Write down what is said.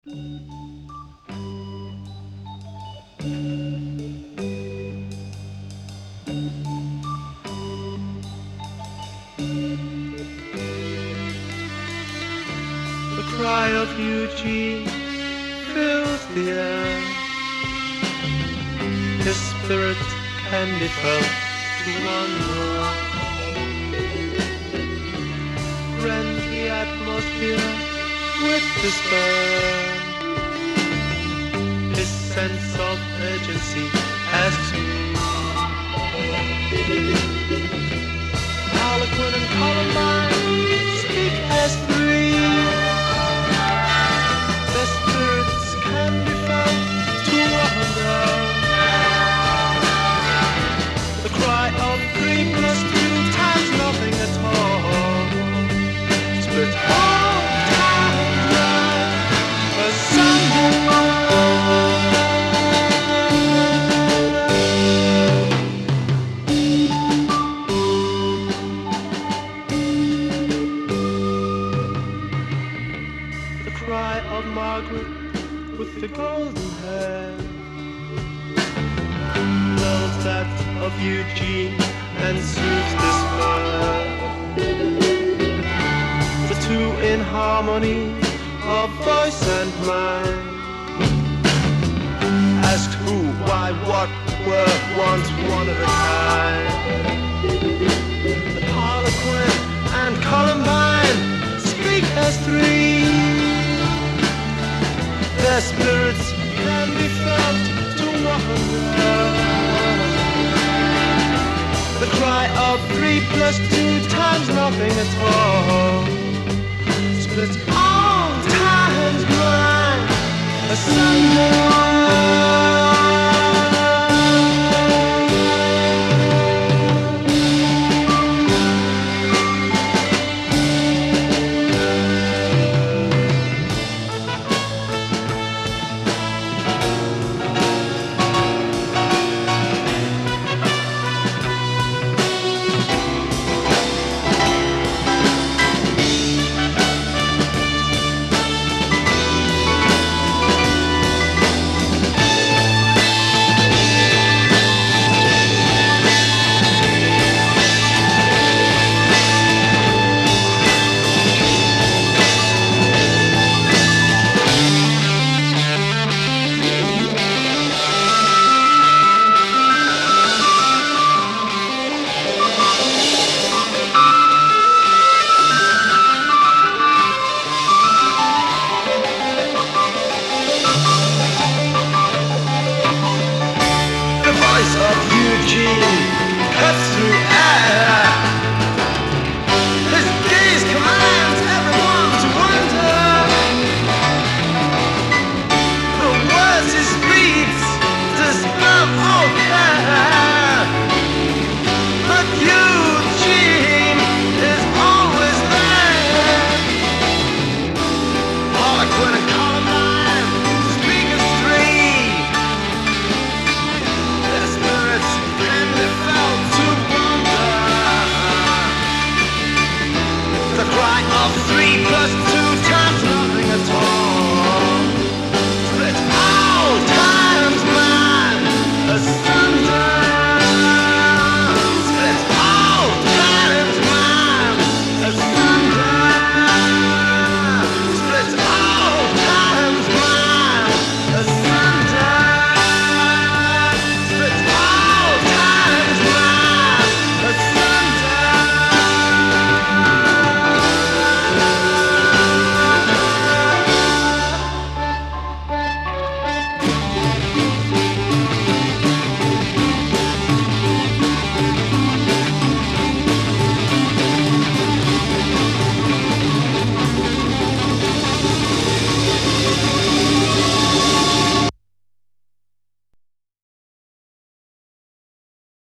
The cry of Eugene fills the air. His spirit can be felt to wander, rend the atmosphere with despair. His sense of urgency as Harlequin and Columbine speak as three. Their spirits can be felt to wander. The cry of 3 plus 2 times nothing at all. Split all time right asunder. The cry of Margaret with the golden hair lulls that of Eugene and soothes despair. The two in harmony of voice and mind asked who, why, what were once one of a kind. The Harlequin and Columbine speak as three. Their spirits can be felt to wander. The cry of 3 plus 2 times nothing at all. Split all times blind asunder.